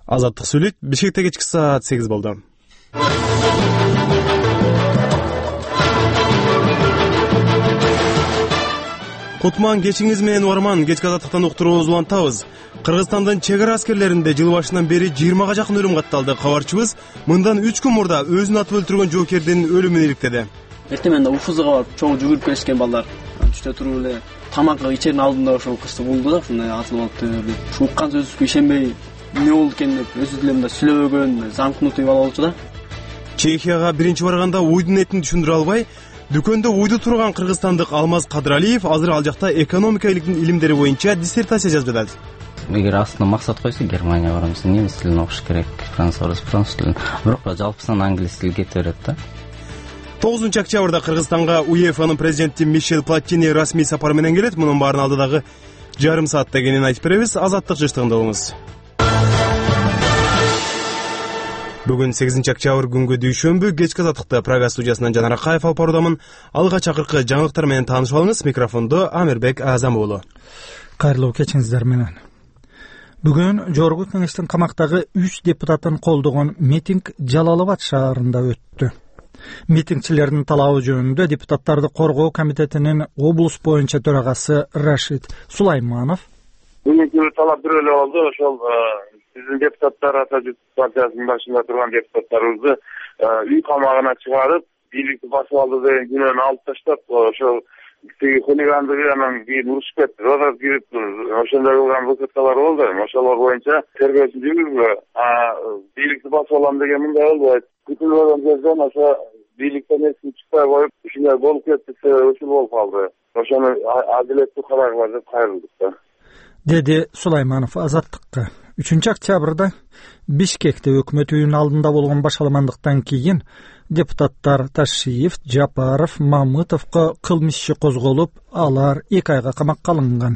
Азаттык сүйлөйт. Бишкекте кечки саат 8 болду. Кутман кечиңиз менен Уарман кечки азаттыктан уктуруубузду улантабыз. Кыргызстандын чек ара аскерлеринде жыл башынан бери 20га жакын өлүм катталды. Кабарчыбыз мындан 3 күн мурда өзүн атып өлтүргөн жоокердин өлүмүн иликтеди. Эртең уфузга барып чоң жүгүрүп келишкен балдар. Түштө туруп эле тамак ичердин алдында ошол кызды булду да, ушундай атылып алыптыр. Уккан сөзүбүзгө ишенбей, эмне болду экен деп өзү деле мындай сүйлөбөгөн, замкнутый бала болчу да. Чехияга биринчи барганда уйдун этин түшүндүрө албай, дүкөндө уйду турган кыргызстандык Алмаз Кадралиев азыр ал жакта экономика илимдери боюнча диссертация жазып жатат. Эгер астына максат койсо Германия барамыз, немис тилин окуш керек, француз тилин. Бирок жалпысынан англис тил кете берет да. 9 октябрда Кыргызстанга УЕФАнын президенти Мишель Платини расмий сапар менен келет. Мунун баарын алдыдагы жарым саатта экенин айтып беребиз. Азаттык жыштыгында болуңуз. Бүгүн 8 октябрь күнгө дүйшөмбү кечки азаттыкта Прага студиясынан Жанар Акаев алып баруудамын. Алга чакыркы жаңылыктар менен таанышып алыңыз. Микрофондо Амирбек Азам уулу. Кайрылуу кечиңиздер менен. Бүгүн Жогорку Кеңештин камактагы 3 депутатын колдогон митинг Жалал-Абад шаарында өттү. Митингчилердин талабы жөнүндө депутаттарды коргоо комитетинин облус боюнча төрагасы Рашид Сулайманов бүгүнкү талап бир эле болду. Ошол биздин депутаттар Ата жүз партиясынын башында турган депутаттарыбызды үй камагына чыгарып, бийликти басып алды деген күнөөнү алып таштап, ошол хулигандыгы анан кийин урушуп кетти. Роза кирип ошондой кылган выкаткалар болду. Ошолор боюнча тергөөчү жүргүзгө, бийликти басып алам деген мындай болбойт. Күтүлбөгөн жерден ошо бийликтен эч ким чыкпай коюп, ушундай болуп кетти, ушул болуп калды. Ошону адилеттүү карарга деп кайрылдык да. Деди Сулайманов Азаттыкка. 3 октябрда Бишкекте өкмөт үйүнүн алдында болгон башаламандыктан кийин депутаттар Ташиев, Жапаров, Мамытовго кылмыш иши козголуп, алар 2 айга камакка алынган.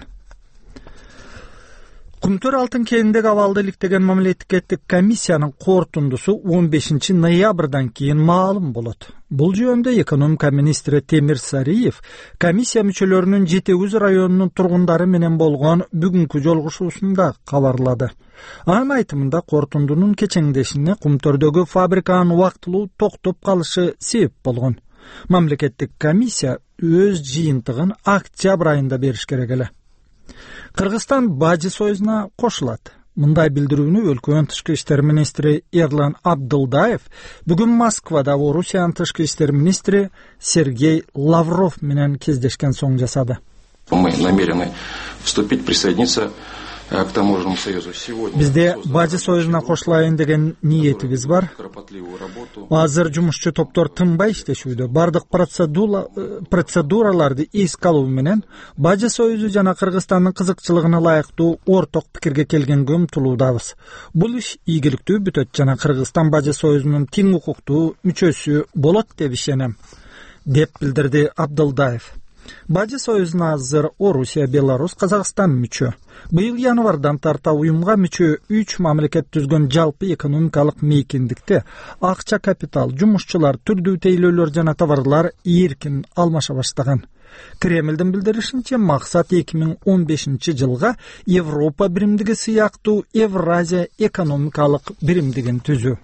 Кумтөр алтын кеніндегі абалды иликтеген мамлекеттик комиссиянын корутундусу 15 ноябрдан кийин маалым болот. Бул жөнүндө экономика министри Темир Сариев комиссия мүчөлөрүнүн Жетегүз районунун тургундары менен болгон бүгүнкү жолугушуусунда кабарлады. Анын айтымында корутундунун кечеңдешине Кумтөрдөгү фабриканын убактылуу токтоп калышы себеп болгон. Мамлекеттик комиссия өз жыйынтыгын октябрь айында бериш керек эле. Кыргызстан Бажы союзуна кошулат. Мындай билдирүүнү өлкөнүн тышкы иштер министри Эрлан Абдылдаев бүгүн Москвада Орусиянын тышкы иштер министри Сергей Лавров менен кездешкен соң жасады. Мы намерены вступить, присоединиться к таможенному союзу сегодня. Бизде Бажы союзуна кошулайын деген ниетибиз бар. Азыр жумушчу топтор тынбай иштешүүдө. Бардык процедураларды эске алуу менен Бажы союзу жана Кыргызстандын кызыкчылыгына ылайыктуу орток пикирге келгенге умтулуудабыз. Бул иш ийгиликтүү бүтөт жана Кыргызстан Бажы союзунун тең укуктуу мүчөсү болот деп ишенем, деп билдирди Абдылдаев. Бажы союзуна азыр Орусия, Беларусь, Казакстан мүчө. Быйыл январдан тарта уюмга мүчө 3 мамлекет түзгөн жалпы экономикалык мейкиндикте акча, капитал, жумушчулар, түрдүү тейлөөлөр жана товарлар эркин алмаша баштаган. Кремлдин билдиришинче, максат 2015 жылга Европа биримдиги сыяктуу Евразия экономикалык биримдигин түзүү.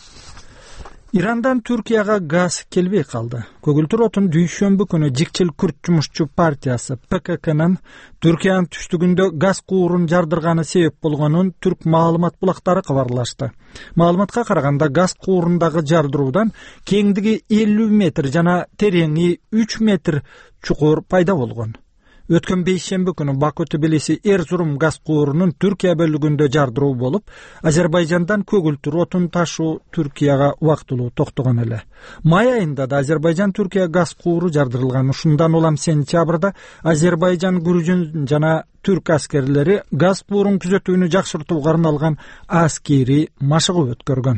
Ирандан Түркияга газ келбей калды. Көгүлтүр отун дүйшөмбү күнү Жикчил Күрт жумушчу партиясы ПККнын Түркиянын түштүгүндө газ куурун жардырганы себеп болгонун түрк маалымат булактары кабарлашты. Маалыматка караганда газ куурундагы жардыруудан кеңдиги 50 метр жана тереңи 3 метр чукур пайда болгон. Өткөн бейшемби күнү Баку-Тбилиси Эрзурум газ куурунун Түркия бөлүгүндө жардыруу болуп, Азербайжандан көгүлтүр отун ташуу Түркияга убактылуу токтогон эле. Май айында да Азербайжан Түркия газ кууру жардырылган. Ушундан улам сентябрда Азербайжан, Грузин жана түрк аскерлери газ куурун күзөтүүнү жакшыртууга арналган аскери машыгуу өткөргөн.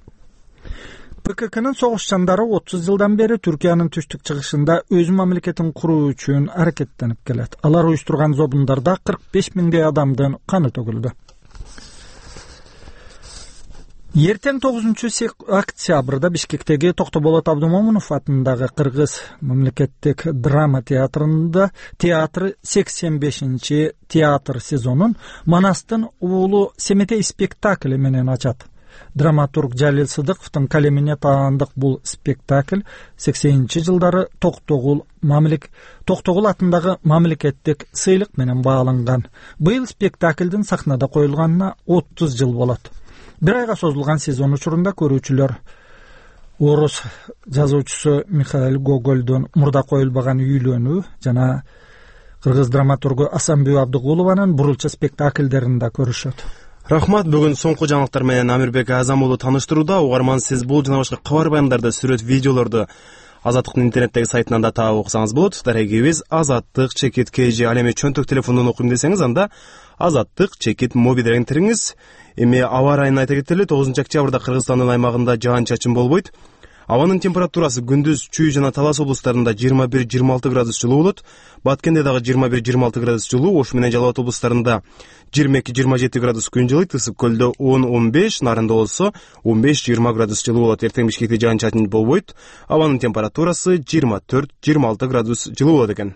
ПККнын согушчандары 30 жылдан бери Түркиянын түштүк чыгышында өз мамлекетин куруу үчүн аракеттенип келет. Алар уюштурган зобундарда 45 миңдей адамдын каны төгүлдү. Эртең 9-октябрда Бишкектеги Токтоболот Абдумомунов атындагы Кыргыз мамлекеттик драма театрында театры 85-чи театр сезонун Манастын уулу Семетей спектакли менен ачат. Драматург Жалил Сыдыковдун калемине таандык бул спектакль 80-чи жылдары Токтогул атындагы мамлекеттик сыйлык менен бааланган. Быйыл спектаклдин сахнада коюлганына 30 жыл болот. Бир айга созулган сезон учурунда көрүүчүлөр орус жазуучусу Михаил Гогольдун мурда коюлбаган үйлөнүү жана кыргыз драматургу Асанбүй Абдыгулованын бурулча спектакльдерин да көрүшөт. Рахмат, бүгүн соңку жаңылыктар менен Амирбек Азам уулу тааныштырууда. Угарман, сиз бул жана башка кабар баяндарды, сүрөт, видеолорду Азаттыктын интернеттеги сайтынан да таап окусаңыз болот. Дарегибиз azattik.kg. Ал эми чөнтөк телефондон окуйм десеңиз, анда azattik.mobi деген кириңиз. Эми аба ырайын айта кетели. 9-октябрда Кыргызстандын аймагында жаан-чачын болбойт. Абанын температурасы күндүз Чүй жана Талас облустарында 21-26 градус жылуу болот. Баткенде дагы 21-26 градус жылуу, Ош менен Жалал Абад облустарында 22-27 градус күн жылыйт. Ысык көлдө 10-15, Нарында болсо 15-20 градус жылуу болот. Эртең Бишкекте жаан-чачын болбойт. Абанын температурасы 24-26 градус жылуу болот экен.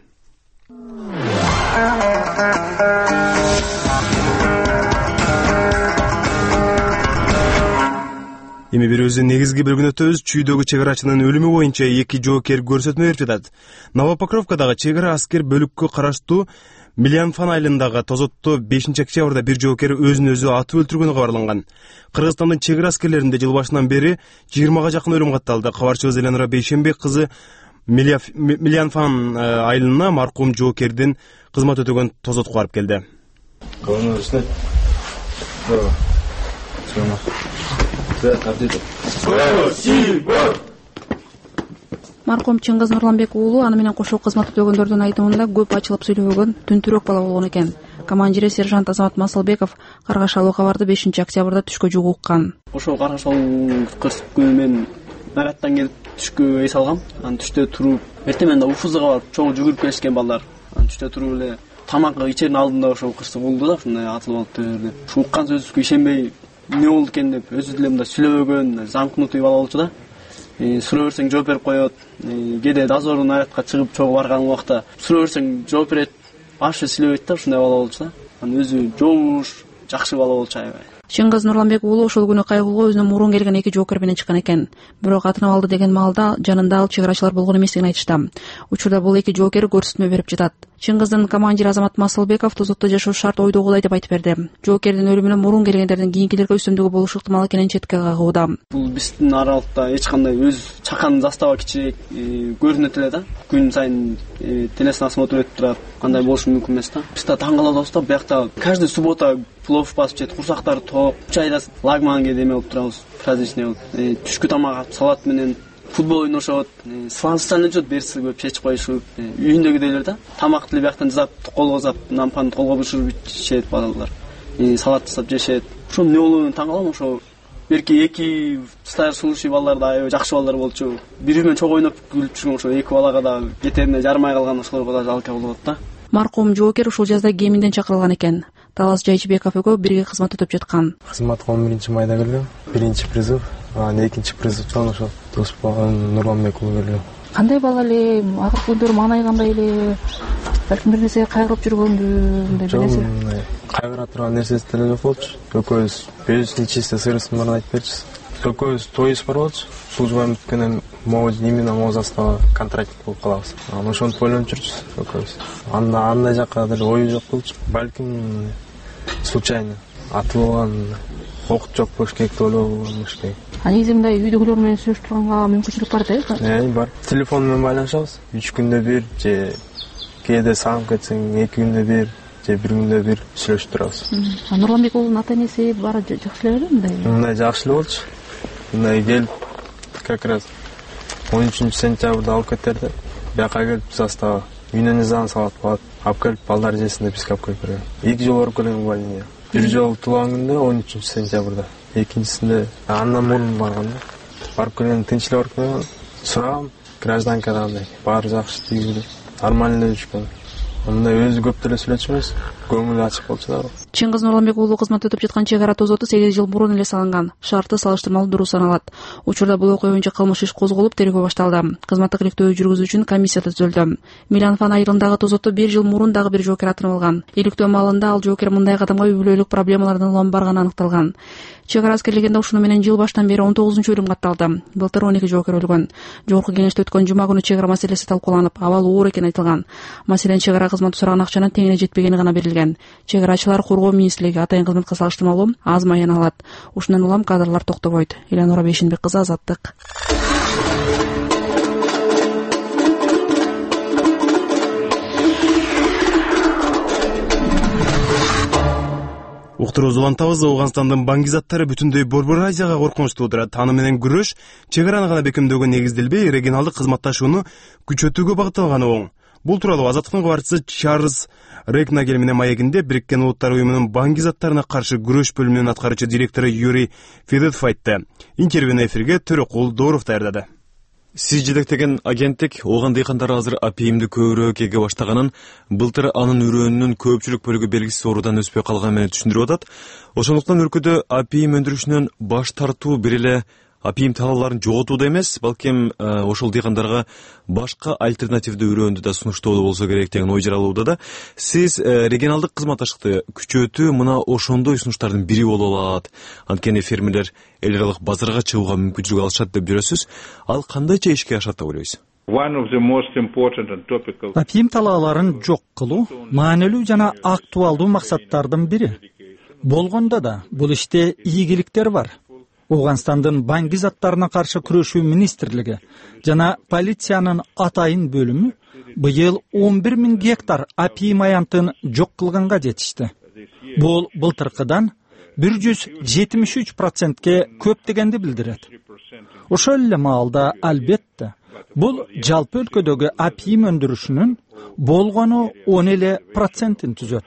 Эми бирөөбүздүн негизги бөлүгүнө өтөбүз. Чүйдөгү чек арачынын өлүмү боюнча 2 жоокер көрсөтмө берип жатат. Новопокровкадагы чек ара аскер бөлүккө караштуу Милянфан айылындагы тозотто 5-октябрда бир жоокер өзүн өзү атып өлтүргөнү кабарланган. Кыргызстандын чек ара аскерлеринде жыл башынан бери 20га жакын өлүм катталды. Кабарчыбыз Эленора Бейшенбек кызы Милянфан айылына маркум жоокердин кызмат өтөгөн тозотко барып келди. Маркум Чыңгыз Нурланбек уулу аны менен кошо кызмат өтөгөндөрдүн айтымында көп ачылып сүйлөбөгөн түнтүрөк бала болгон экен. Командири сержант Азамат Масылбеков Каргашалуу кабарды 5-октябрда түшкө жугу уккан. Ошол Каргашалуу кырсык күнү мен Нараттан келип түшкө эс алгам. Анан түштө туруп, эртең менен Уфузга барып чоң жүгүрүп келишкен балдар. Анан түштө туруп эле тамакка ичердин алдында ошол кырсык болду да, ушундай атылып алыптыр деп. Уккан сөзүбүзгө ишенбей эмне болду экен деп өзү деле мындай сүйлөбөгөн, замкнутый бала болчу да. Суроо берсең жооп берип коет. Кээде дозордун аятка чыгып чогуу барган убакта суроо берсең жооп берет. Башы сүйлөбөйт да, ушундай бала болчу да. Анан өзү жоуш, жакшы бала болчу аябай. Чыңгыз Нурланбек уулу ошол күнү кайгууга өзүнө мурун келген 2 жоокер менен чыккан экен. Бирок атынып алды деген маалда жанында ал чек арачылар болгон эместигин айтышты. Учурда бул 2 жоокер көрсөтмө берип жатат. Чыңгыздын командири Азамат Масылбеков тозотто жашоо шарт ойдогудай деп айтып берди. Жоокердин өлүмүнө мурун келгендердин кийинкилерге үстөмдүгү болушу ыктымал экенин четке кагууда. Бул биздин аралыкта эч кандай өз чакан застава кичирээк көрүнөт эле да. Күн сайын телесин осмотр өтүп турат. Кандай болушу мүмкүн эмес да. Биз да таң калабыз да, биякта каждый суббота плов басып жейт, курсактары топ, чайда лагман эме болуп турабыз, праздничный болуп. Түшкү тамак салат менен футбол ойношот, сланцтан өтөт, берси көп чечип коюшуп, үйүндөгүдөйлөр да. Тамак деле бияктан жасап, колго жасап, нампаны колго бышырып ичет балалар. Салат жасап жешет. Ошо эмне болуп таң калам, ошо берки 2 старший балдар да аябай жакшы балдар болчу. Бири менен чогуу ойноп күлүп жүргөн ошо 2 балага да кетерине жармай калган, ошолорго да жалка болот да. Маркум жоокер ушул жазда Кеминден чакырылган экен. Талас Жайчыбеков экөө бирге кызмат өтүп жаткан. Кызматка 11-майда келдим. 1-чи призыв, анан 2-чи призывчан ошо Доспан Нурланбек уулу келген. Кандай бала эле, акыркы күндөр маанай кандай эле? Балким бир нерсеге кайгырып жүргөндү, мындай бир нерсе. Кайгыра турган нерсеси деле жок болчу. Экөөбүз өзүнүн чисте сырысын барын айтып берчүбүз. Экөөбүз тоюбуз бар болчу. Служба бүткөндөн именно Мозастава контракт болуп калабыз. Анан ошону ойлонуп жүрчүбүз экөөбүз. Андай жакка деле ою жок болчу. Балким случайно атылган, окут жок болуш керек деп ойлогонбуш керек. Негизи мындай үйдөгүлөр менен сүйлөшүп турганга мүмкүнчүлүк бар да? Бар. Телефон менен байланышабыз. 3 күндө бир же кээде сагынып кетсең 2 күндө бир же 1 күндө бир сүйлөшүп турабыз. Нурланбек уулунун ата-энеси баары жакшы эле белеби? Мындай жакшы эле болчу. Мындай келип как раз 13-сентябрда алып кетерди. Бияка келип застава үйүнөн изан салат болот. Алып келип балдар жесин деп бизге алып келип берген. 2 жолу барып келген больница. Бир жолу туулган күндө 13-сентябрда. Экинчисинде андан мурун барган да. Барып келген тынчылык барып келген. Сурагам гражданкадан андай. Баары жакшы тийгиле. Нормально жүрүшкөн. Мындай өзү көп деле сүйлөчүбүз. Көңүлү ачык болчу да. Чыңгыз Нурламбек уулу кызмат өтүп жаткан чек ара тозоту 8 жыл мурун эле салынган. Шарты салыштырмалуу дуруу саналат. Учурда бул окуя боюнча кылмыш иш козголуп, тергөө башталды. Кызматтык иликтөө жүргүзүү үчүн комиссия түзүлдү. Миланфан айылындагы тозотто 1 жыл мурун дагы бир жоокер атырып алган. Иликтөө маалында ал жоокер мындай кадамга үй бүлөлүк проблемалардын улам барганы аныкталган. Чек ара аскерлегенде ушуну менен жыл баштан бери 19 өлүм катталды. Былтыр 12 жоокер өлгөн. Жогорку кеңеште өткөн жума күнү чек ара маселеси талкууланып, абал оор экени айтылган. Маселен, чек ара кызматы сураган акчанын теңине жетпегени гана берилген. Чек арачылар коргоо министрлиги атайын кызматка салыштырмалуу аз майын алат. Ушундан улам кадрлар токтобойт. Эланора Бейшенбек кызы, Азаттык. Уктуруубузду улантабыз. Ооганстандын баңгизаттары бүтүндөй Борбор Азияга коркунуч туудурат. Аны менен күрөш чек араны гана бекемдөөгө негизделбей, регионалдык кызматташууну күчөтүүгө багытталганы оң. Бул тууралуу Азаттыктын кабарчысы Чарльз Рекнагель менен маегинде Бириккен Улуттар уюмунун баңгизаттарына каршы күрөш бөлүмүнүн аткаруучу директору Юрий Федотов айтты. Интервьюну эфирге Төрөкул Дооров даярдады. Сиз жетектеген агенттик ооган дыйкандары азыр апийимди көбүрөөк эге баштаганын, былтыр анын үрөөнүнүн көпчүлүк бөлүгү белгисиз оорудан өспөй калганы менен түшүндүрүп атат. Ошондуктан өлкөдө апийим өндүрүшүнөн баш тартуу бир эле апийим талааларын жоготууда эмес, балким ошол дыйкандарга башка альтернативдүү үрөөндү да сунуштоо болсо керек деген ой жаралууда да. Сиз регионалдык кызматташтыкты күчөтүү мына ошондой сунуштардын бири болуп алат. Анткени фермерлер эл аралык базарга чыгууга мүмкүнчүлүк алышат деп жүрөсүз. Ал кандайча ишке ашат деп ойлойсуз? Апийим талааларын жок кылуу маанилүү жана актуалдуу максаттардын бири. Болгондо да бул иште ийгиликтер бар. Ооганстандын баңгизаттарына каршы күрөшүү министрлиги жана полициянын атайын бөлүмү быйыл 11 000 гектар апийим аянтын жок кылганга жетишти. Бул былтыркыдан 173%ке көп дегенди билдирет. Ошол эле маалда албетте бул жалпы өлкөдөгү апийим өндүрүшүнүн болгону 10% түзөт.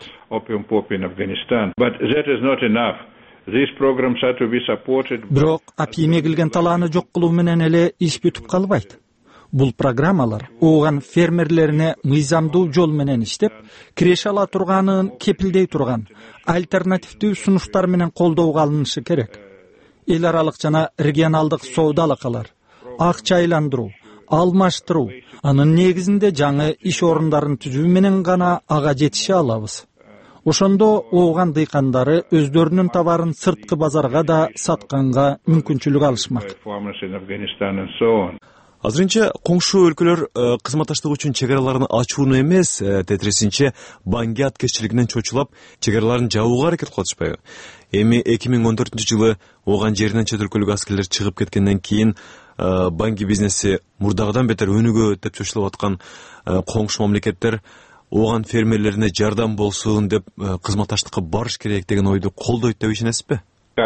Бирок апийим эгилген талааны жок кылуу менен эле иш бүтүп калбайт. Бул программалар ооган фермерлерине мыйзамдуу жол менен иштеп, киреше ала турганын кепилдей турган альтернативдүү сунуштар менен колдоого алынышы керек. Эл аралык жана регионалдык соода алакалар, акча айландыруу, алмаштыруу, анын негизинде жаңы иш орундарын түзүү менен гана ага жетише алабыз. Ошондо ооган дыйкандары өздөрүнүн товарын сырткы базарга да сатканга мүмкүнчүлүк алышмак. Азырынча коңшу өлкөлөр кызматташтык үчүн чек араларын ачууну эмес, тетиресинче баңги аткезчилигинен чочулап, чек араларын жабууга аракет кылып атышпайбы? Эми 2014-жылы ооган жеринен чет өлкөлүк аскерлер чыгып кеткенден кийин баңги бизнеси мурдагыдан бетер өнүгөт деп чочулуп аткан коңшу мамлекеттер ооган фермерлерине жардам болсун деп кызматташтыкка барыш керек деген ойду колдойт деп ишенесизби?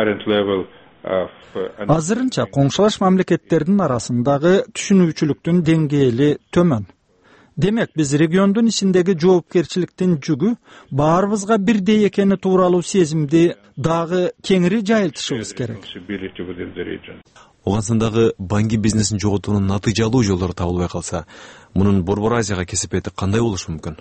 Азырынча коңшулаш мамлекеттердин арасындагы түшүнүүчүлүктүн деңгээли төмөн. Демек, биз региондун ичиндеги жоопкерчиликтин жүгү баарыбызга бирдей экени тууралуу сезимди дагы кеңири жайылтышыбыз керек. Ооганстандагы баңги бизнесин жоготуунун натыйжалуу жолдору табылбай калса, мунун Борбор Азияга кесепети кандай болушу мүмкүн?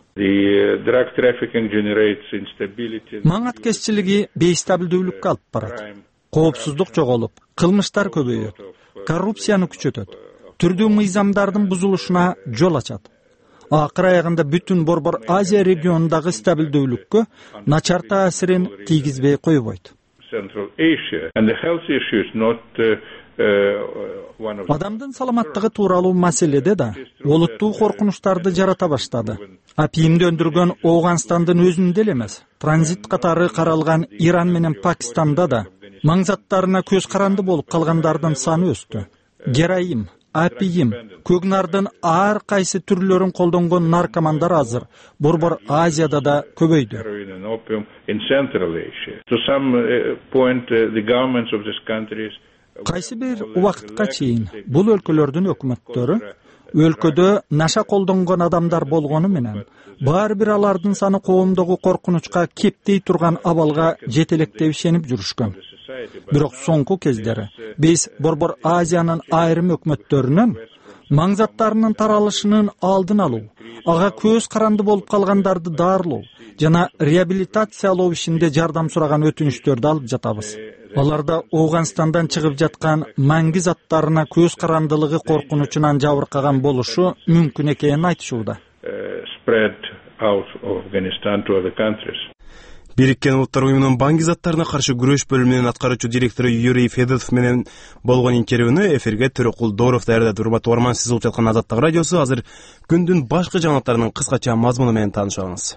Маң аткезчилиги бейстабилдүүлүккө алып барат. Коопсуздук жоголуп, кылмыштар көбөйөт, коррупцияны күчөтөт, түрдүү мыйзамдардын бузулушуна жол ачат. Акыр аягында бүтүн Борбор Азия регионундагы стабилдүүлүккө начар таасирин тийгизбей койбойт. Адамдын саламаттыгы тууралуу маселеде да олуттуу коркунучтарды жарата баштады. Апийимди өндүргөн Ооганстандын өзүндө эле эмес, транзит катары каралган Иран менен Пакистанда да маңзаттарына көз каранды болуп калгандардын саны өстү. Героин, апийим, көкнардын ар кайсы түрлөрүн колдонгон наркомандар азыр Борбор Азияда да көбөйдү. Кайсы бир убакытка чейин бул өлкөлөрдүн өкмөттөрү өлкөдө наша колдонгон адамдар болгону менен баары бир алардын саны коомдогу коркунучка кептей турган абалга жетелек деп ишенип жүрүшкөн. Бирок соңку кездери биз Борбор Азиянын айрым өкмөттөрүнүн маң заттарынын таралышынын алдын алуу, ага көз каранды болуп калгандарды дарылоо жана реабилитациялоо ишинде жардам сураган өтүнүчтөрдү алып жатабыз. Аларда Ооганстандан чыгып жаткан маңги заттарына көз карандылыгы коркунучунан жабыркаган болушу мүмкүн экенин айтышууда. Бириккен Улуттар уюмунун баңги заттарына каршы күрөш бөлүмүнүн аткаруучу директору Юрий Федотов менен болгон интервьюну эфирге Төрөкул Дооров даярдады. Урматтуу угарман, сиз угуп жаткан Азаттык радиосу. Азыр күндүн башкы жаңылыктарынын кыскача мазмуну менен таанышып алыңыз.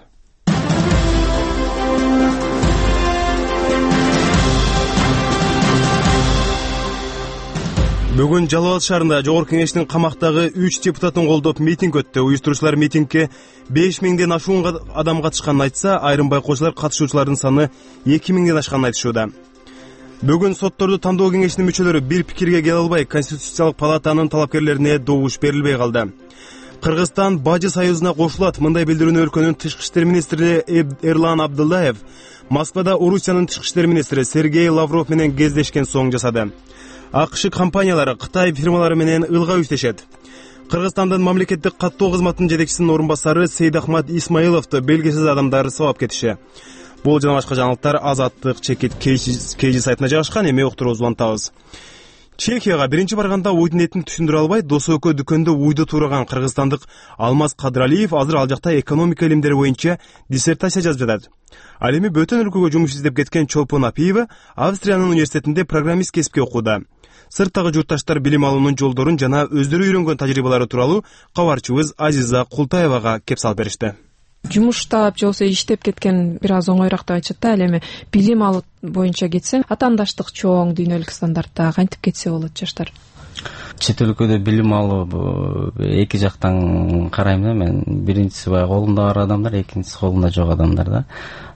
Бүгүн Жалал Абад шаарында Жогорку Кеңештин камактагы 3 депутатын колдоп митинг өттү. Уюштуруучулар митингге 5000ден ашуун адам катышканын айтса, айрым байкоочулар катышуучулардын саны 2000ден ашканын айтышууда. Бүгүн сотторду тандоо кеңешинин мүчөлөрү бир пикирге келе албай, Конституциялык палатанын талапкерлерине добуш берилбей калды. Кыргызстан Бажы союзуна кошулат. Мындай билдирүүнү өлкөнүн тышкы иштер министри Эрлан Абдуллаев Москвада Орусиянын тышкы иштер министри Сергей Лавров менен кездешкен соң жасады. АКШ компаниялары Кытай фирмалары менен ылга иштешет. Кыргызстандын мамлекеттик каттоо кызматынын жетекчисинин орун басары Сейдахмат Исмаиловду белгисиз адамдар сабап кетиши. Бул жана башка жаңылыктар Азаттык чекит KG сайтына жайгашкан. Эми уктуруубузду улантабыз. Чехияга биринчи барганда уйдун этин түшүндүрө албай, досу экөө дүкөндө уйду туураган кыргызстандык Алмаз Кадралиев азыр ал жакта экономика илимдери боюнча диссертация жазып жатат. Ал эми бөтөн өлкөгө жумуш издеп кеткен Чолпон Апиева Австриянын университетинде программист кесипке окууда. Сырттагы журтташтар билим алуунун жолдорун жана өздөрү үйрөнгөн тажрыйбалары тууралуу кабарчыбыз Азиза Култаевага кеп салып беришти. Жумуштап же болбосо иштеп кеткен бир аз оңойраак деп айтышат да. Ал эми билим алуу боюнча кетсең, атаандаштык чоң, дүйнөлүк стандартта кантип кетсе болот жаштар? Чет өлкөдө билим алуу эки жактан карайм да мен. Биринчиси баягы колунда бар адамдар, экинчиси колунда жок адамдар да.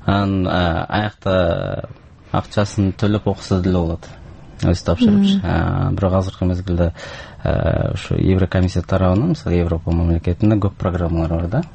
Аякта акчасын төлөп окуса деле болот. Өз тапшырып. Бирок азыркы мезгилде ушу Еврокомиссия тарабынан, мисалы Европа мамлекетинде көп программалар бар да.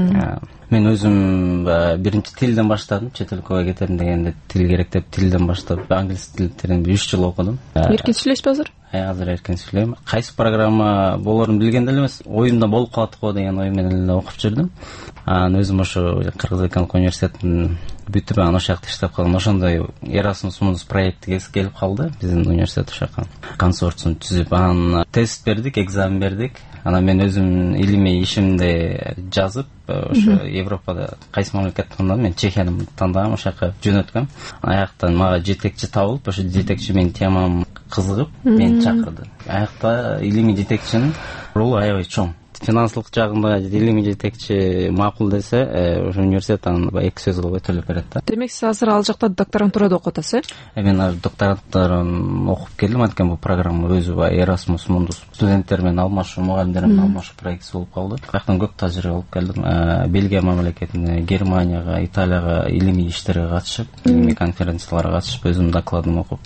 Мен өзүм биринчи тилден баштадым. Чет өлкөгө кетем дегенде тил керек деп тилден баштап англис тилин 3 жыл окудум. Эркин сүйлөйсүзбү азыр? Азыр эркин сүйлөйм. Кайсы программа болорун билген деле эмес, оюмда болуп калат го деген ой менен эле окуп жүрдүм. Өзүм ошо Кыргыз экономик университетин бүтүп, ошол жакта иштеп калдым. Ошондой Erasmus Mundus проекти келип калды. Биздин университет ошо консорциум түзүп, тест бердик, экзамен бердик. Анан мен өзүм илимий ишимди жазып, ошо Европада кайсы мамлекет тандадым? Мен Чехияны тандагам, ошо жака жөнөткөм. Аяктан мага жетекчи табылып, ошо жетекчи менин темам кызыгып, мени чакырды. Аякта илимий жетекчинин ролу аябай чоң. Финансылык жагында илимий жетекчи макул десе, ошо университет аны 2 сөз кылбай төлөп берет да. Демек сиз азыр ал жакта докторантурада окуп атасыз, Мен азыр докторантураны окуп келдим. Анткени бул программа өзү Erasmus Mundus студенттер менен алмашуу, мугалимдер менен алмашуу проектиси болуп калды. Каяктан көп тажрыйба алып келдим. Бельгия мамлекетине, Германияга, Италияга илимий иштерге катышып, илимий конференцияларга катышып, өзүм докладым окуп,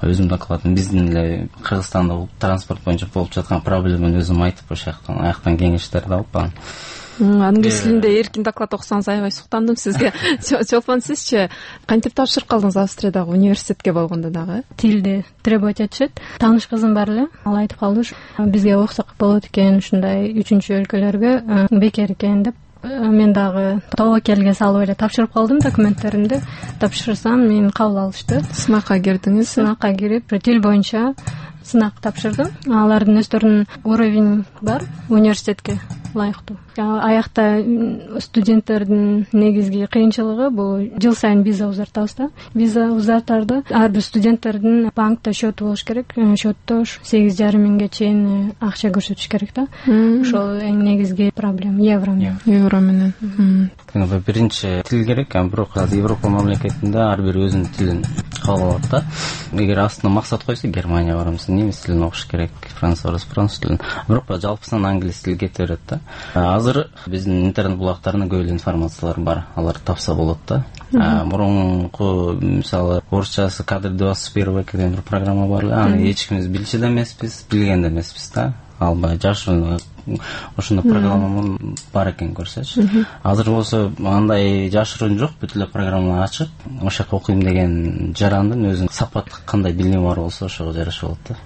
биздин эле Кыргызстанда транспорт боюнча болуп жаткан проблеманы өзүм айтып, ошо аяктан кеңештерди алып калдым. Англис тилинде эркин доклад окусаңыз аябай суктандым сизге. Чолпон, сизчи кантип тапшырып калдыңыз Австриядагы университетке болгондо дагы? Тилди требовать этишет. Тааныш кызым бар эле. Ал айтып калды, бизге окусак болот экен, ушундай 3-өлкөлөргө бекер экен деп. Мен дагы тобокелге салып эле тапшырып калдым документтеримди. Тапшырсам, мени кабыл алышты. Сынакка кирдиңиз? Сынакка кирип, тил боюнча сынак тапшырдым. Алардын өздөрүнүн уровень бар университетке ылайыктуу. Аякта студенттердин негизги кыйынчылыгы бул жыл сайын виза узартабыз да. Виза узартарды ар бир студенттердин банкта счету болуш керек. Счетто 8,5 миңге чейин акча көрсөтүш керек да. Ошол эң негизги проблема евро менен. Биринчи тил керек, бирок Европа мамлекетинде ар бир өзүнүн тилин кабыл алат да. Эгер астына максат койсо, Германия барамыз, немис тилин окуш керек, француз барабыз, француз тилин. Бирок жалпысынан англис тил кете берет да. Азыр биздин интернет булактарында көп информациялар бар, алар тапса болот да. Мурунку мисалы орусчасы Кадры 21 век деген бир программа бар, аны эч кимиз билчү да эмеспиз, билген да эмеспиз да. ал баягы жашыруун ошондой программа бар экен көрсөчү. Азыр болсо андай жашыруун жок, бүт эле программа ачык. Ошол жака окуйм деген жарандын өзүнүн сапаттык кандай билими бар болсо ошого жараша болот да.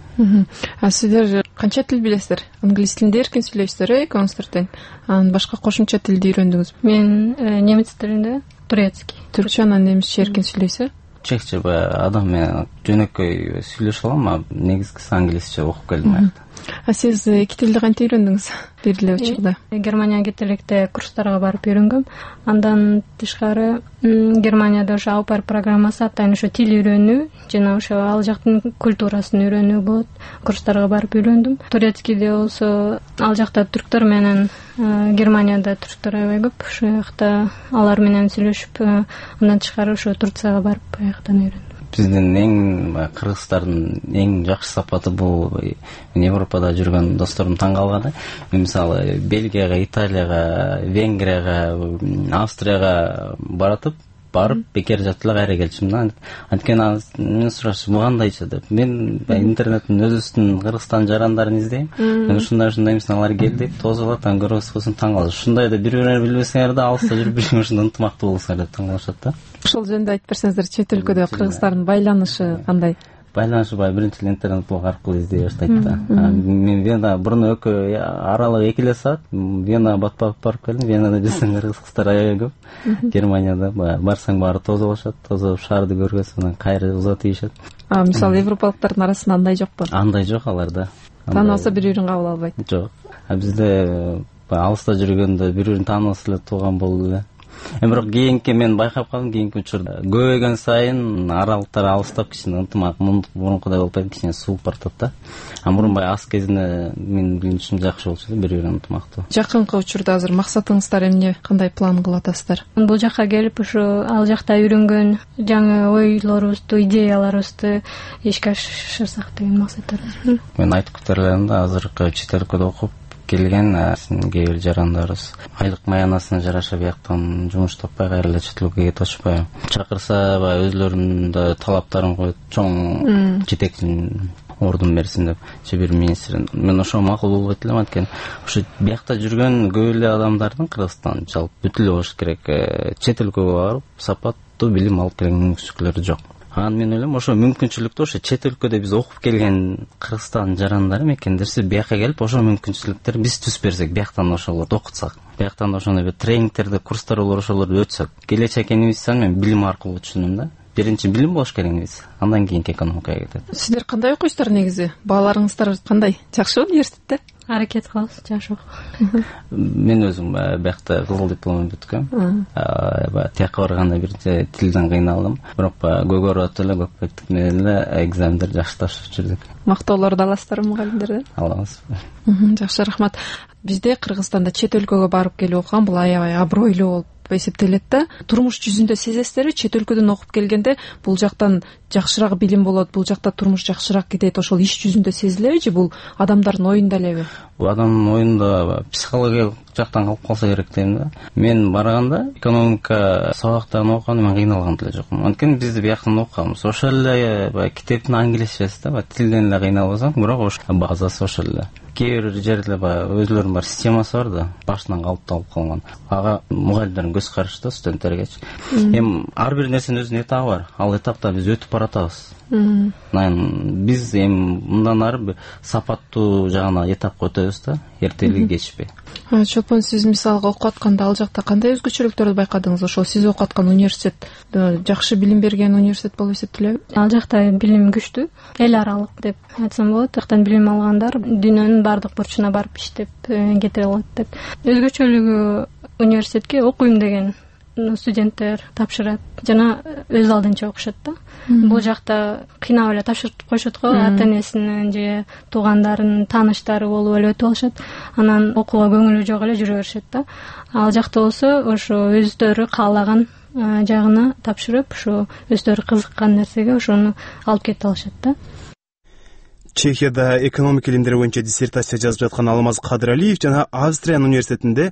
А сиздер канча тил билесиздер? Англис тилинде эркин сүйлөйсүздөр, экөөңүздөр тең. Анан башка кошумча тилди үйрөндүңүзбү? Мен немец тилинде, турецкий. Түркчө анан немисче эркин сүйлөйсүз? Чехче адам менен жөнөкөй сүйлөшө алам, а негизгиси англисче окуп келдим аякта. А сиз эки тилди кантип үйрөндүңүз? Бир эле учурда. Германияга кетип электе курстарга барып үйрөнгөм. Андан тышкары Германияда ошо аупар программасы атайын ошо тил үйрөнүү жана ошо ал жактын культурасын үйрөнүү болот. Курстарга барып үйрөндүм. Турецкийде болсо ал жакта түрктөр менен Германияда түрктөр аябай көп. Ошол жакта алар менен сүйлөшүп, андан тышкары ошо Турцияга барып аяктан үйрөндүм. Биздин эң кыргыздардын эң жакшы сапаты бул Европада жүргөн досторум таң калганы. Мисалы Бельгияга, Италияга, Венгрияга, Австрияга барып бекер жатып кайра келчүм да. Анткени мен сурашты, бу кандайча деп. Мен интернеттен өзүбүздүн Кыргызстан жарандарын издейм. Ушундай эмесин алар келди, тозулат, анан көрөсүң таң калат. Ушундай да бири-бириңерди билбесеңер да алыста жүрүп бир ушундай ынтымактуу болсоңор деп таң калышат да. Ошол жөнүндө айтып берсеңиздер, чет өлкөдө кыргыздардын байланышы кандай? Байланышы биринчи интернет блог аркылуу издей баштайт да. Мен Вена мурун экөө аралык 2 саат Вена барып келдим. Венада биздин кыргыз кыздар аябай көп. Германияда барсаң баары тозулашат, тозулуп шаарды көргөсүң, анан кайра узат ийишет. Мисалы европалыктардын арасында андай жокпу? Андай жок аларда. Тааныбаса бири-бирин кабыл албайт. Жок. Бизде алыста жүргөндө бири-бирин тааныбас эле, тууган болду эле. Бирок кийинки мен байкап калдым, кийинки учурда көбөйгөн сайын аралыктар алыстап кичине ынтымак мурункудай болбойт, кичине сууп бартат да. Мурун баягы аз кезинде мен билишим жакшы болчу да, бири-бири ынтымактуу. Жакынкы учурда азыр максатыңыздар эмне, кандай план кылып атасыздар? Бул жакка келип ушу ал жакта үйрөнгөн жаңы ойлорубузду, идеяларыбызды ишке ашырсак деген максаттар. Мен айтып кете элем да, азыркы чет өлкөдө окуп келген кээ бир жарандарыбыз айлык маянасына жараша бияктан жумуш таппай кайра эле чет өлкөгө кетип атышпайбы? Чакырса баягы өзлөрүнүн да талаптарын коет, чоң жетекчи ордун берсин деп, же бир министр. Мен ошо макул болбойт элем, анткени ошо биякта жүргөн көп эле адамдардын Кыргызстан жалпы бүт эле болуш керек. Чет өлкөгө барып сапаттуу билим алып келген мүмкүнчүлүктөрү жок. Анан мен ойлойм, ошо мүмкүнчүлүктү ошо чет өлкөдө биз окуп келген Кыргызстан жарандары мекендерси бияка келип, ошо мүмкүнчүлүктөр биз түзүп берсек, бияктан ошолорду окутсак, бияктан ошондой бир тренингтерди, курстар болор, ошолорду өтсөк. Келечек инвестицияны мен билим аркылуу түшүнөм да. Биринчи билим болуш керек негизи, андан кийинки экономикага кетет. Сиздер кандай окуйсуздар негизи? Бааларыңыздар кандай? Жакшыбы университетте? Аракет кылабыз, жакшы. Мен өзүм биякта кызыл дипломду бүткөм. Тияка барганда биринчи тилден кыйналдым. Бирок көгөрүп эле көкпектик менен эле экзамендер жакшы тапшырып жүрдүк. Мактоолорду аласыздарбы мугалимдерден? Алабыз. Жакшы, рахмат. Бизде Кыргызстанда чет өлкөгө барып келип окуган бул аябай абройлуу болуп эсептелет да. Турмуш жүзүндө сезесиздерби? Чет өлкөдөн окуп келгенде бул жактан жакшыраак билим болот, бул жакта турмуш жакшыраак кетет, ошол иш жүзүндө сезилеби же бул адамдардын оюнда элеби? Бул адамдын оюнда психологиялык жактан калып калса керек дейм да. Мен барганда экономика сабактарын окуганда мен кыйналган деле жокмун. Анткени бизди бияктан окуганбыз. Ошол эле китептин англисчеси да, тилден эле кыйналбасаң, бирок ошо базасы ошол эле. Кээ бир жерде өзлөрүнүн бар системасы бар да, башынан калыпталып калган. Ага мугалимдердин көз карашы да студенттергечи. Ар бир нерсенин өзүнүн этабы бар. Ал этапта биз өтүп баратабыз. Биз мындан ары сапаттуу жагына этапка өтөбүз да, эртели кечпей. Чолпон, сиз мисалга окуп атканда ал жакта кандай өзгөчөлүктөрдү байкадыңыз? Ошол сиз окуп аткан университет жакшы билим берген университет болуп эсептелеби? Ал жакта билим күчтүү, эл аралык деп айтсам болот. Жактан билим алгандар дүйнөнүн бардык бурчуна барып иштеп кетире алат деп. Өзгөчөлүгү университетке окуйм деген студенттер тапшырат жана өз алдынча окушат да. Бул жакта кыйнап эле тапшырып коюшат го, ата-энесинин же туугандарынын тааныштары болуп эле өтүп алышат. Анан окууга көңүлү жок эле жүрө беришет да. Ал жакта болсо ошо өздөрү каалаган жагына тапшырып, ошо өздөрү кызыккан нерсеге ошону алып кете алышат да. Чехияда экономика илимдери боюнча диссертация жазып жаткан Алмаз Кадыралиев жана Австриянын университетинде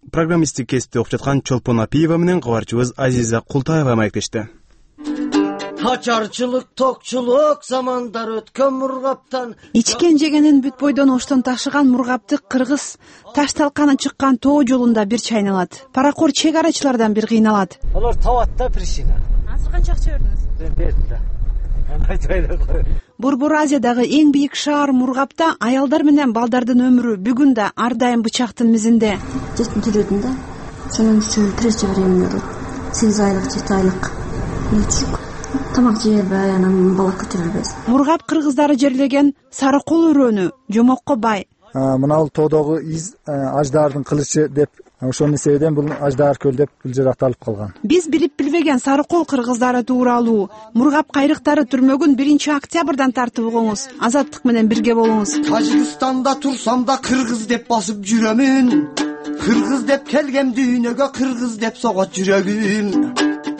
программисттик кесипте окуп жаткан Чолпон Апиева менен кабарчыбыз Азиза Култаева маектешти. Açarçılık, tokçuluk zamanдар өткөн мургаптан. Ичкен жегенин бүт бойдон оштон ташыган мургапты кыргыз таш талканы чыккан тоо жолунда бир чайналат. Паракор чек арачылардан бир кыйналат. Алар табат да причина. Азыр канча акча бердиңиз? Борбор Азиядагы эң бийик шаар Мургапта аялдар менен балдардын өмүрү бүгүн да ар дайым бычактын мизинде. Жетим жүрөдүм да. Сонун үчүн тирече берем. 8 айлык, 7 айлык. Нечик. Тамак жебей, анан бала көтөрүлбөс. Мургап кыргыздары жерлеген Сарыкол өрөөнү жомокко бай. Мына тоодогу из аждардын кылычы деп ошонун себебинен бул аждар көл деп бул жер аталып калган. Биз билип билбеген Сарыкол кыргыздары тууралуу Мургап кайрыктары түрмөгүн 1 октябрдан тартып угуңуз. Азаттык менен бирге болуңуз. Тажикстанда турсам да кыргыз деп басып жүрөмүн. Кыргыз деп келгем дүйнөгө, кыргыз деп согот жүрөгүм.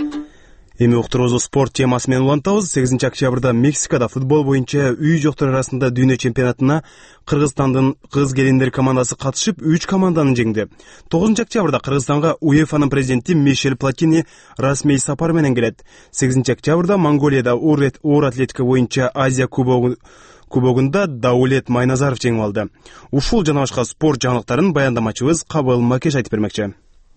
Эми уктуруубузду спорт темасы менен улантабыз. 8 октябрда Мексикада футбол боюнча үй жоктор арасында дүйнө чемпионатына Кыргызстандын кыз келиндер командасы катышып 3 команданы жеңди. 9 октябрда Кыргызстанга УЕФАнын президенти Мишель Платини расмий сапар менен келет. 8 октябрда Монголияда оор атлетика боюнча Азия кубогунда Даулет Майназаров жеңип алды. Ушул жана башка спорт жаңылыктарын баяндамачыбыз Кабыл Макеш айтып бермекчи.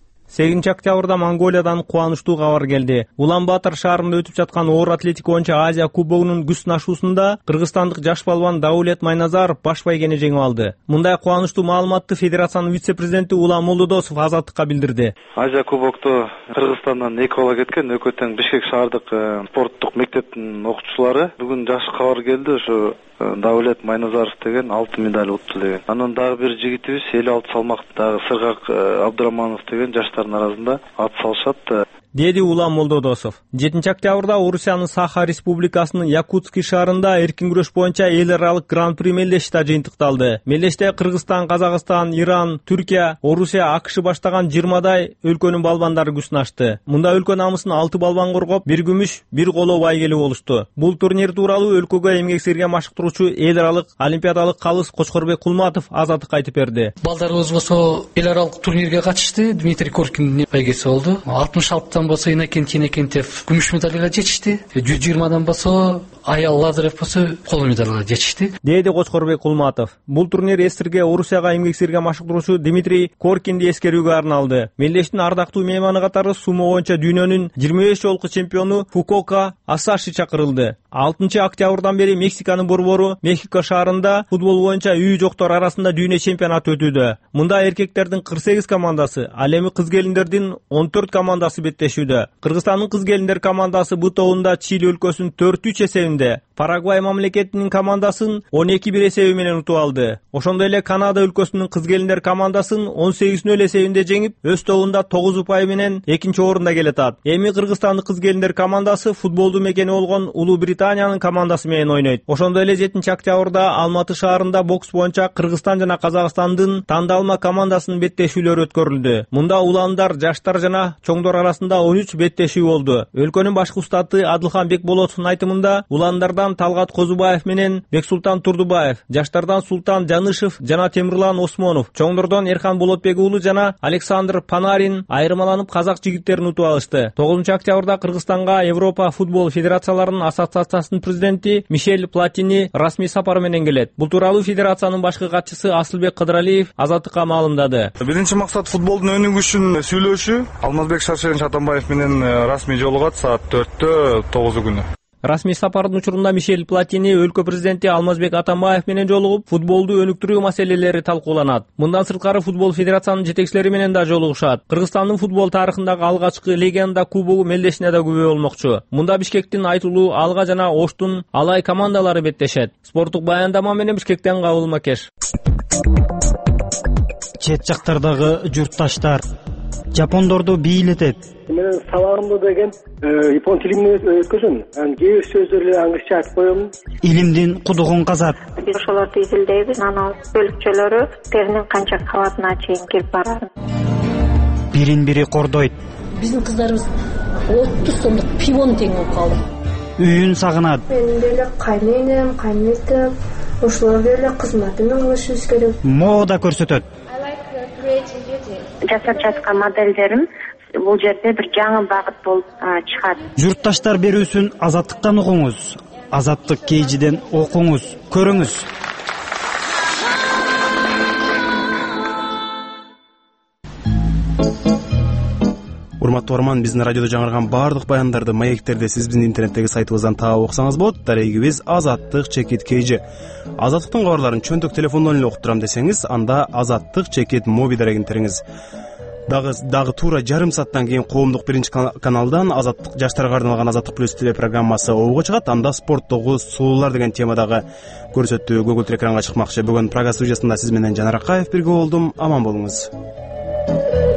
8 октябрда Монголиядан кубанычтуу кабар келди. Улан-Батор шаарында өтүп жаткан оор атлетика боюнча Азия кубогунун күз сынашуусунда кыргызстандык жаш балбан Даулет Майназаров баш байгени жеңип алды. Мындай кубанычтуу маалыматты федерациянын вице-президенти Улан Молдодосов Азаттыкка билдирди. Азия кубокту Кыргызстандан 2 бала кеткен, экөөтөн Бишкек шаардык спорттук мектептин окуучулары. Бүгүн жакшы кабар келди, ушу Даулет Майназаров деген алтын медаль утту деген. Анан дагы бир жигитибиз 56 салмактагы Сыргак Абдураманов деген жаштардын арасында ат салышат. Деди Улан Молдодосов. 7 октябрда Орусиянын Саха Республикасынын Якутский шаарында эркин күрөш боюнча эл аралык гран-при мелдеши жыйынтыкталды. Мелдеште Кыргызстан, Казакстан, Иран, Түркия, Орусия, АКШ баштаган 20дай өлкөнүн балбандары күч сынашты. Мында өлкө намысын 6 балбан коргоп, 1 күмүш, 1 коло байгелүү болушту. Бул турнир тууралуу өлкөгө эмгек сирген машыктыруучу эл аралык олимпиадалык калыс Кочкорбек Кулматов Азаттыкка айтып берди. Балдарыбыз болсо эл аралык турнирге катышты. Дмитрий Коркиндин байгеси болду. 66 болсо Инакент Инакентев күмүш медальга жетишти. 120 болсо Аял Лазарев болсо коло медальга жетишти. Деди Кочкорбек Кулматов. Бул турнир эсирге Орусияга эмгек сирген машыктыруучу Дмитрий Коркинди эскерүүгө арналды. Мелдештин ардактуу мейманы катары сумо боюнча дүйнөнүн 25 жолку чемпиону Фукуока Асаши чакырылды. 6 октябрдан бери Мексиканын борбору Мехико шаарында футбол боюнча үй жоктор арасында дүйнө чемпионаты өтүүдө. Мында эркектердин 48 командасы, ал эми кыз келиндердин 14 командасы беттешүүдө. Кыргызстандын кыз келиндер командасы бу тобунда Чили өлкөсүн 4-3 эсебинде, Парагвай мамлекетинин командасын 12-1 эсеби менен утуп алды. Ошондой эле Канада өлкөсүнүн кыз келиндер командасын 18-0 эсебинде жеңип, өз тобунда 9 упай менен 2-орунда келатат. Эми Кыргызстандын кыз келиндер командасы футболду мекени болгон Улуу Британиянын командасы менен ойнойт. Ошондой эле 7 октябрда Алматы шаарында бокс боюнча Кыргызстан жана Казакстандын тандалма командасынын беттешүүлөрү өткөрүлдү. Мында уландар, жаштар жана чоңдор арасында 13 беттешүү болду. Өлкөнүн башкы устаты Адылхан Бекболотовдун айтымында уландардан Талгат Козубаев менен Бексултан Турдубаев, жаштардан Султан Жанышев жана Темирлан Осмонов, чоңдордон Эрхан Болотбек уулу жана Александр Панарин айырмаланып казак жигиттерин утуп алышты. 9 октябрда Кыргызстанга Европа футбол федерацияларынын ассоциациясынын президенти Мишель Платини расмий сапар менен келет. Бул тууралуу федерациянын башкы катчысы Асылбек Кыдыралиев Азаттыкка маалымдады. Биринчи максат футболдун өнүгүшүн сүйлөшүү. Алмазбек Шаршенович Атамбаев менен расмий жолугат саат 4-тө 9 күнү. Расмий сапардын учурунда Мишель Платини өлкө президенти Алмазбек Атамбаев менен жолугуп, футболду өнүктүрүү маселелери талкууланат. Мындан сырткары футбол федерациянын жетекчилери менен да жолугушат. Кыргызстандын футбол тарыхындагы алгачкы легенда кубогу мелдешине да күбө болмокчу. Мында Бишкектин айтылуу Алга жана Оштун Алай командалары беттешет. Спорттук баяндама менен Бишкектен Кабыл Макеш. Чет жактардагы журтташтар жапондорду бийлетет. Мен сабагымды деген япон тилинен өткөзөм. Кээ бир сөздөрдү англисче айтып коем. Илимдин кудугун казат. Биз ошолорду изилдейбиз. Анан бөлүкчөлөрү теринин канча кабатына чейин келип барат. Бирин-бири кордойт. Биздин кыздарыбыз 30 сомдук пивону тең болуп калды. Үйүн сагынат. Мен деле кайненем, кайнетем, ошолор деле кызматына кылышыбыз керек. Мода көрсөтөт. Жасап жаткан моделдерим бул жерде бир жаңы багыт болуп чыгат. Журтташтар берүүсүн Азаттыктан угуңуз. Азаттык KG'ден окуңуз, көрүңүз. Урматтуу угарман, биздин радиодо жаңырган баардык баяндарды, маектерди сиз биздин интернеттеги сайтыбыздан таап окусаңыз болот. Дарегибиз Азаттык чекит KG. Азаттыктын кабарларын чөнтөк телефондон эле окуп турам десеңиз, анда Азаттык чекит моби дарегин териңиз. Дагы туура жарым сааттан кийин коомдук биринчи каналдан Азаттык жаштарга арналган Азаттык плюс телепрограммасы обуга чыгат. Анда спорттогу сулуулар деген темадагы көрсөтүү көгүлтүр экранга чыкмакчы. Бүгүн программа студиясында сиз менен Жанар Акаев бирге болдум. Аман болуңуз.